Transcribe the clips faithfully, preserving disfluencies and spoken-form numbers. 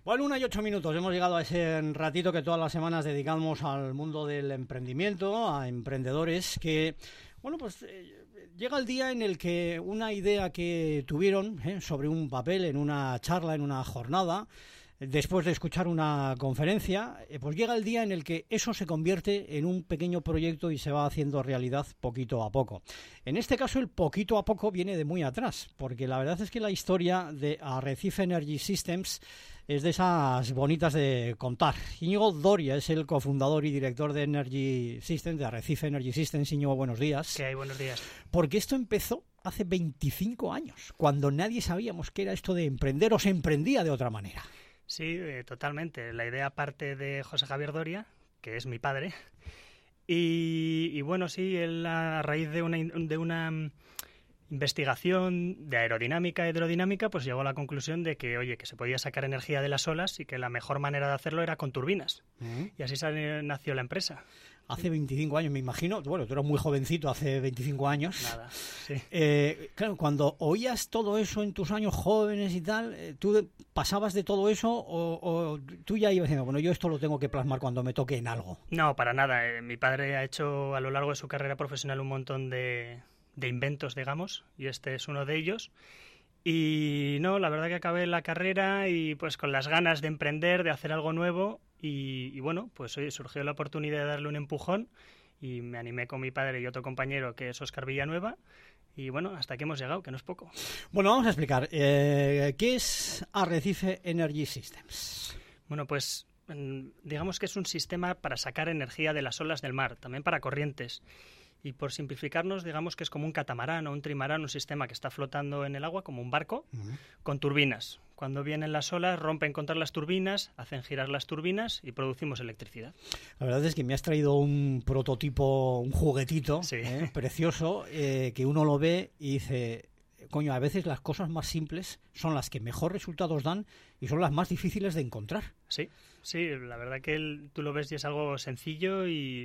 Bueno, una y ocho minutos. Hemos llegado a ese ratito que todas las semanas dedicamos al mundo del emprendimiento, a emprendedores que, bueno, pues eh, llega el día en el que una idea que tuvieron eh, sobre un papel, en una charla, en una jornada, después de escuchar una conferencia, eh, pues llega el día en el que eso se convierte en un pequeño proyecto y se va haciendo realidad poquito a poco. En este caso, el poquito a poco viene de muy atrás, porque la verdad es que la historia de Arrecife Energy Systems es de esas bonitas de contar. Íñigo Doria es el cofundador y director de Energy Systems, de Arrecife Energy Systems. Íñigo, buenos días. ¿Qué hay? Buenos días. Porque esto empezó hace veinticinco años, cuando nadie sabíamos qué era esto de emprender o se emprendía de otra manera. Sí, eh, totalmente. La idea parte de José Javier Doria, que es mi padre. Y, y bueno, sí, él a raíz de una, de una investigación de aerodinámica y hidrodinámica, pues llegó a la conclusión de que, oye, que se podía sacar energía de las olas y que la mejor manera de hacerlo era con turbinas. Uh-huh. Y así nació la empresa. Hace veinticinco años, me imagino. Bueno, tú eras muy jovencito hace veinticinco años. Nada, sí. Eh, claro, cuando oías todo eso en tus años jóvenes y tal, ¿tú pasabas de todo eso o, o tú ya ibas diciendo, bueno, yo esto lo tengo que plasmar cuando me toque en algo? No, para nada. Eh, mi padre ha hecho a lo largo de su carrera profesional un montón de, de inventos, digamos, y este es uno de ellos. Y no, la verdad que acabé la carrera y pues con las ganas de emprender, de hacer algo nuevo. Y, y bueno, pues hoy surgió la oportunidad de darle un empujón y me animé con mi padre y otro compañero que es Óscar Villanueva y bueno, hasta aquí hemos llegado, que no es poco. Bueno, vamos a explicar, eh, ¿qué es Arrecife Energy Systems? Bueno, pues digamos que es un sistema para sacar energía de las olas del mar, también para corrientes. Y por simplificarnos, digamos que es como un catamarán o un trimarán, un sistema que está flotando en el agua como un barco, uh-huh, con turbinas. Cuando vienen las olas, rompen contra las turbinas, hacen girar las turbinas y producimos electricidad. La verdad es que me has traído un prototipo, un juguetito, sí, eh, precioso, eh, que uno lo ve y dice, coño, a veces las cosas más simples son las que mejor resultados dan y son las más difíciles de encontrar. Sí, sí, la verdad que el, tú lo ves y es algo sencillo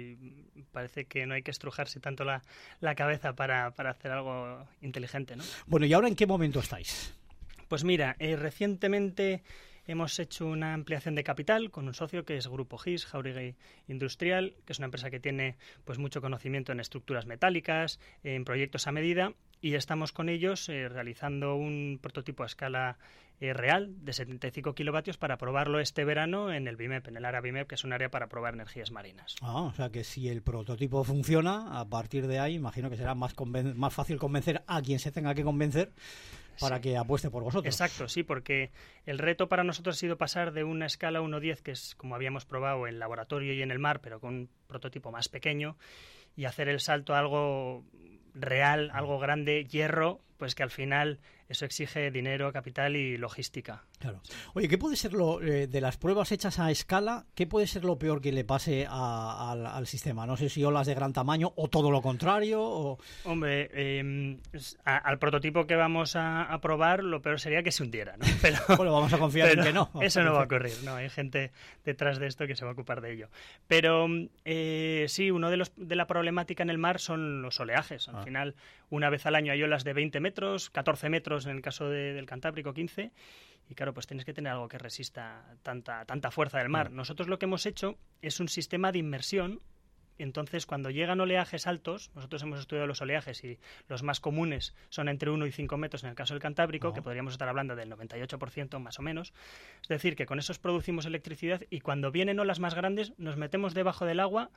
y parece que no hay que estrujarse tanto la, la cabeza para, para hacer algo inteligente, ¿no? Bueno, ¿y ahora en qué momento estáis? Pues mira, eh, recientemente hemos hecho una ampliación de capital con un socio que es Grupo G I S, Jauregui Industrial, que es una empresa que tiene pues mucho conocimiento en estructuras metálicas, en proyectos a medida, y estamos con ellos eh, realizando un prototipo a escala eh, real de setenta y cinco kilovatios para probarlo este verano en el BIMEP, en el área BIMEP, que es un área para probar energías marinas. Ah, o sea que si el prototipo funciona, a partir de ahí imagino que será más, conven- más fácil convencer a quien se tenga que convencer para sí, que apueste por vosotros. Exacto, sí, porque el reto para nosotros ha sido pasar de una escala uno diez, que es como habíamos probado en laboratorio y en el mar, pero con un prototipo más pequeño, y hacer el salto a algo real, algo grande, hierro, pues que al final eso exige dinero, capital y logística. Claro. Oye, ¿qué puede ser lo eh, de las pruebas hechas a escala? ¿Qué puede ser lo peor que le pase a, a, al sistema? No sé si olas de gran tamaño o todo lo contrario. O... Hombre, eh, a, al prototipo que vamos a, a probar, lo peor sería que se hundiera, ¿no? Pero, bueno, vamos a confiar en que no. Eso no va a ocurrir, no. Hay gente detrás de esto que se va a ocupar de ello. Pero eh, sí, uno de los de la problemática en el mar son los oleajes. Al ah. final, una vez al año hay olas de veinte metros, catorce metros en el caso de, del Cantábrico, quince, y claro, pues tienes que tener algo que resista tanta, tanta fuerza del mar. Nosotros lo que hemos hecho es un sistema de inmersión. Entonces, cuando llegan oleajes altos, nosotros hemos estudiado los oleajes y los más comunes son entre uno y cinco metros en el caso del Cantábrico, oh. que podríamos estar hablando del noventa y ocho por ciento más o menos. Es decir, que con esos producimos electricidad y cuando vienen olas más grandes nos metemos debajo del agua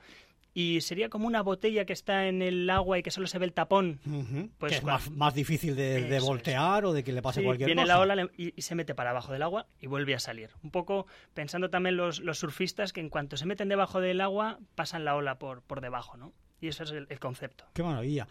y sería como una botella que está en el agua y que solo se ve el tapón. Uh-huh. Pues que es cuando... más, más difícil de, de voltear es. O de que le pase sí, cualquier viene cosa. Viene la ola y, y se mete para abajo del agua y vuelve a salir. Un poco pensando también los, los surfistas que en cuanto se meten debajo del agua pasan la ola por, por debajo, ¿no? Y eso es el, el concepto. Qué maravilla.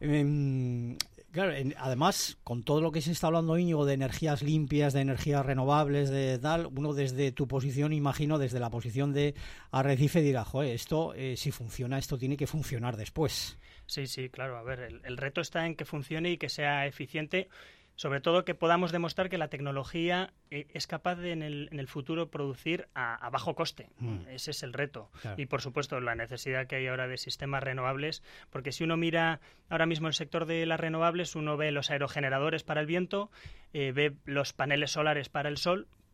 Eh, claro, en, además, con todo lo que se está hablando, Íñigo, de energías limpias, de energías renovables, de tal, uno desde tu posición, imagino, desde la posición de Arrecife dirá, joder, esto, eh, si funciona, esto tiene que funcionar después. Sí, sí, claro. A ver, el, el reto está en que funcione y que sea eficiente. Sobre todo que podamos demostrar que la tecnología eh, es capaz de en el, en el futuro producir a, a bajo coste. Mm. Ese es el reto. Claro. Y por supuesto la necesidad que hay ahora de sistemas renovables, porque si uno mira ahora mismo el sector de las renovables, uno ve los aerogeneradores para el viento, eh, ve los paneles solares para el sol,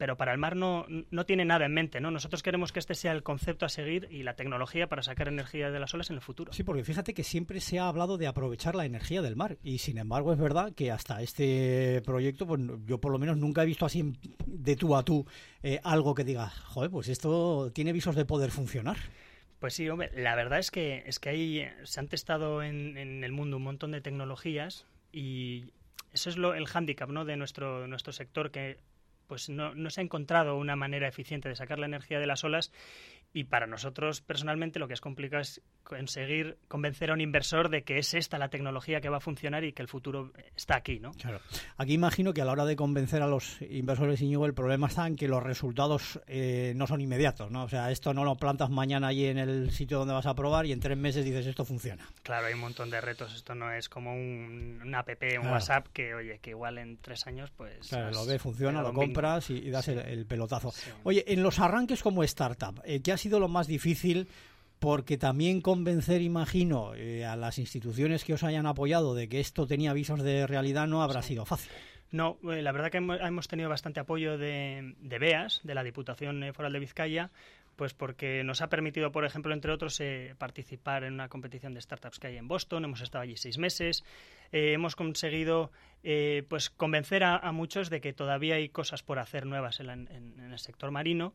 pero para el mar no, no tiene nada en mente, ¿no? Nosotros queremos que este sea el concepto a seguir y la tecnología para sacar energía de las olas en el futuro. Sí, porque fíjate que siempre se ha hablado de aprovechar la energía del mar y sin embargo es verdad que hasta este proyecto, pues yo por lo menos nunca he visto así de tú a tú eh, algo que diga, joder, pues esto tiene visos de poder funcionar. Pues sí, hombre, la verdad es que es que ahí se han testado en, en el mundo un montón de tecnologías y eso es lo, el hándicap, ¿no?, de nuestro, nuestro sector, que pues no, no se ha encontrado una manera eficiente de sacar la energía de las olas. Y para nosotros, personalmente, lo que es complicado es conseguir convencer a un inversor de que es esta la tecnología que va a funcionar y que el futuro está aquí, ¿no? Claro. Aquí imagino que a la hora de convencer a los inversores, Íñigo, el problema está en que los resultados eh, no son inmediatos, ¿no? O sea, esto no lo plantas mañana allí en el sitio donde vas a probar y en tres meses dices esto funciona. Claro, hay un montón de retos. Esto no es como un, una app, un claro. WhatsApp que, oye, que igual en tres años, pues... Claro, has, lo ves, funciona, lo compras y, y das sí. el, el pelotazo. Sí. Oye, en los arranques como startup, eh, ¿qué ha sido lo más difícil? Porque también convencer, imagino, eh, a las instituciones que os hayan apoyado de que esto tenía visos de realidad no habrá sí. sido fácil. No, eh, la verdad que hemos tenido bastante apoyo de, de BEAS, de la Diputación Foral de Vizcaya, pues porque nos ha permitido, por ejemplo, entre otros, eh, participar en una competición de startups que hay en Boston. Hemos estado allí seis meses. Eh, hemos conseguido eh, pues convencer a, a muchos de que todavía hay cosas por hacer nuevas en, la, en, en el sector marino.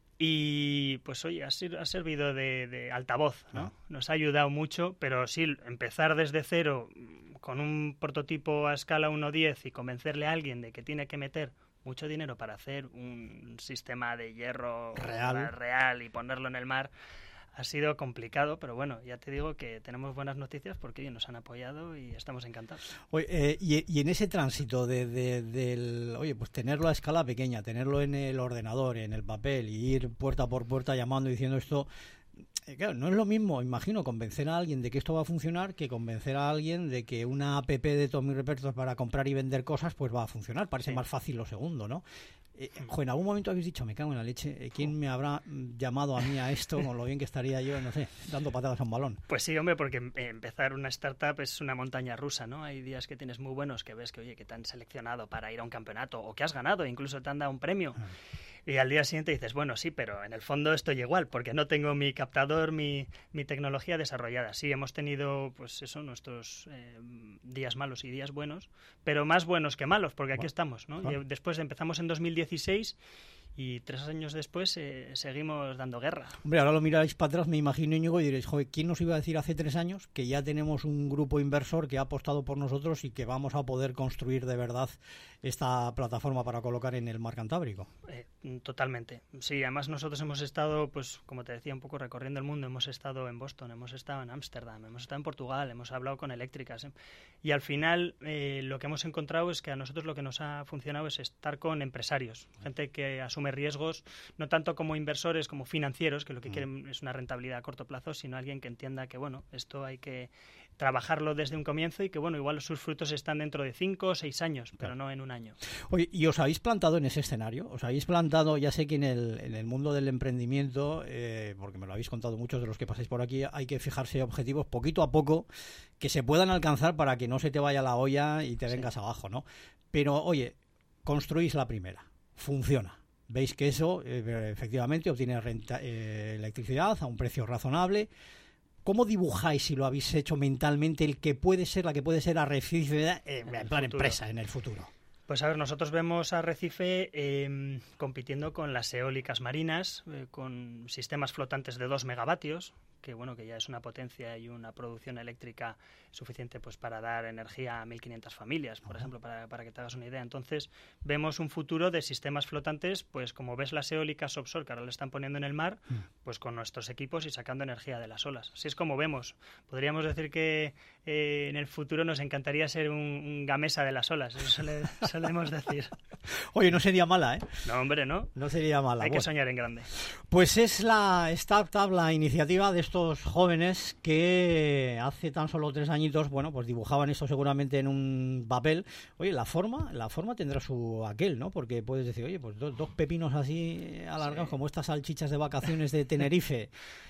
Y pues oye, ha, sir- ha servido de, de altavoz, ¿no? Ah. Nos ha ayudado mucho, pero sí, empezar desde cero con un prototipo a escala uno diez y convencerle a alguien de que tiene que meter mucho dinero para hacer un sistema de hierro real, real y ponerlo en el mar, ha sido complicado, pero bueno, ya te digo que tenemos buenas noticias porque oye, nos han apoyado y estamos encantados. Oye, eh, y, y en ese tránsito de, de, del, oye, pues tenerlo a escala pequeña, tenerlo en el ordenador, en el papel y ir puerta por puerta llamando y diciendo esto, eh, claro, no es lo mismo, imagino, convencer a alguien de que esto va a funcionar que convencer a alguien de que una app de Tommy Repertos para comprar y vender cosas pues va a funcionar. Parece sí. más fácil lo segundo, ¿no? Eh, jo, en algún momento habéis dicho, me cago en la leche, ¿quién me habrá llamado a mí a esto con lo bien que estaría yo, no sé, dando patadas a un balón? Pues sí, hombre, porque empezar una startup es una montaña rusa, ¿no? Hay días que tienes muy buenos, que ves que, oye, que te han seleccionado para ir a un campeonato o que has ganado, incluso te han dado un premio. Ah. Y al día siguiente dices, bueno, sí, pero en el fondo estoy igual, porque no tengo mi captador, mi, mi tecnología desarrollada. Sí, hemos tenido, pues eso, nuestros eh, días malos y días buenos, pero más buenos que malos, porque aquí bueno, estamos, ¿no? Bueno. Después empezamos en dos mil dieciséis y tres años después eh, seguimos dando guerra. Hombre, ahora lo miráis para atrás, me imagino, Íñigo, y diréis, joder, ¿quién nos iba a decir hace tres años que ya tenemos un grupo inversor que ha apostado por nosotros y que vamos a poder construir de verdad esta plataforma para colocar en el mar Cantábrico? Eh, totalmente. Sí, además nosotros hemos estado, pues como te decía, un poco recorriendo el mundo. Hemos estado en Boston, hemos estado en Ámsterdam, hemos estado en Portugal, hemos hablado con eléctricas. ¿eh? Y al final eh, lo que hemos encontrado es que a nosotros lo que nos ha funcionado es estar con empresarios, gente que asume riesgos, no tanto como inversores, como financieros, que lo que mm. quieren es una rentabilidad a corto plazo, sino alguien que entienda que, bueno, esto hay que trabajarlo desde un comienzo y que, bueno, igual sus frutos están dentro de cinco o seis años, pero claro. no en un año. Oye, ¿y os habéis plantado en ese escenario? ¿Os habéis plantado, ya sé que en el, en el mundo del emprendimiento, eh, porque me lo habéis contado muchos de los que pasáis por aquí, hay que fijarse objetivos poquito a poco que se puedan alcanzar para que no se te vaya la olla y te sí. vengas abajo, ¿no? Pero, oye, construís la primera, funciona. Veis que eso, eh, efectivamente, obtiene renta, eh, electricidad a un precio razonable. ¿Cómo dibujáis, si lo habéis hecho mentalmente, el que puede ser, la que puede ser Arrecife eh, en, en plan futuro. empresa en el futuro? Pues a ver, nosotros vemos a Arrecife eh, compitiendo con las eólicas marinas, eh, con sistemas flotantes de dos megavatios, que bueno, que ya es una potencia y una producción eléctrica suficiente pues para dar energía a mil quinientas familias, por uh-huh. ejemplo, para, para que te hagas una idea. Entonces, vemos un futuro de sistemas flotantes, pues como ves las eólicas offshore, que ahora le están poniendo en el mar, uh-huh. pues con nuestros equipos y sacando energía de las olas. Así es como vemos. Podríamos decir que eh, en el futuro nos encantaría ser un, un Gamesa de las olas, eso suele, solemos decir. Oye, no sería mala, ¿eh? No, hombre, no. No sería mala. Hay bueno. que soñar en grande. Pues es la startup, la iniciativa de estos jóvenes que hace tan solo tres añitos, bueno, pues dibujaban esto seguramente en un papel. Oye, la forma, la forma tendrá su aquel, ¿no? Porque puedes decir, oye, pues dos, dos pepinos así alargados, sí. como estas salchichas de vacaciones de Tenerife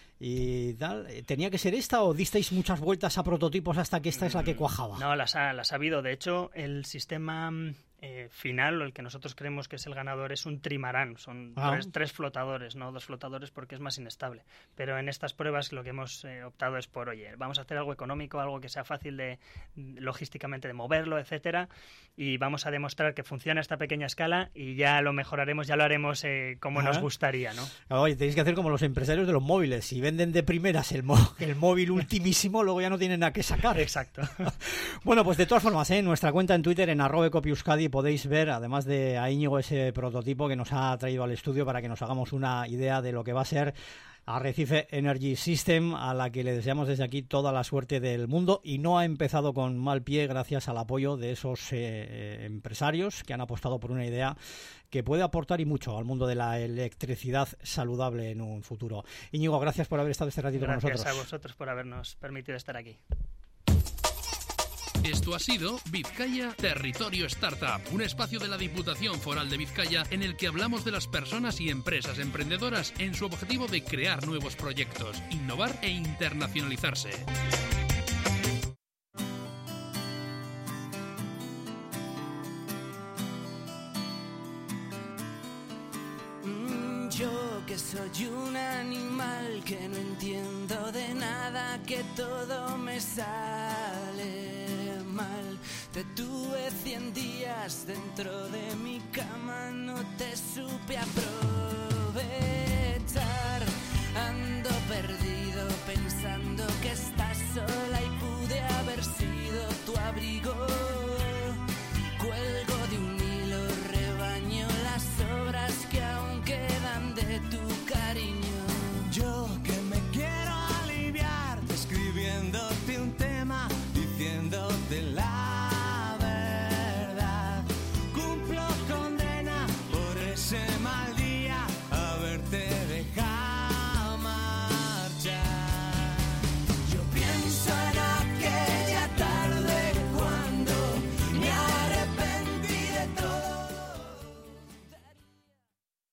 y tal. ¿Tenía que ser esta o disteis muchas vueltas a prototipos hasta que esta es la que cuajaba? No, las ha, las ha habido. De hecho, el sistema eh, final, o el que nosotros creemos que es el ganador, es un trimarán. Son ah. tres, tres flotadores, no dos flotadores, porque es más inestable. Pero en estas pruebas lo que hemos eh, optado es por, oye, vamos a hacer algo económico, algo que sea fácil de logísticamente de moverlo, etcétera, y vamos a demostrar que funciona a esta pequeña escala y ya lo mejoraremos, ya lo haremos eh, como Ajá. nos gustaría, ¿no? Oye, tenéis que hacer como los empresarios de los móviles. Si venden de primeras el, mo- el móvil ultimísimo, luego ya no tienen nada que sacar. Exacto. Bueno, pues de todas formas, ¿eh? En nuestra cuenta en Twitter, en arroba ecopieuskadi, podéis ver, además de a Íñigo, ese prototipo que nos ha traído al estudio para que nos hagamos una idea de lo que va a ser Arrecife Energy System, a la que le deseamos desde aquí toda la suerte del mundo, y no ha empezado con mal pie gracias al apoyo de esos eh, empresarios que han apostado por una idea que puede aportar y mucho al mundo de la electricidad saludable en un futuro. Íñigo, gracias por haber estado este ratito gracias con nosotros. Gracias a vosotros por habernos permitido estar aquí. Esto ha sido Vizcaya Territorio Startup, un espacio de la Diputación Foral de Vizcaya en el que hablamos de las personas y empresas emprendedoras en su objetivo de crear nuevos proyectos, innovar e internacionalizarse. Mm, yo que soy un animal que no entiendo de nada, que todo me sale mal. Te tuve cien días dentro de mi cama, no te supe aprovechar.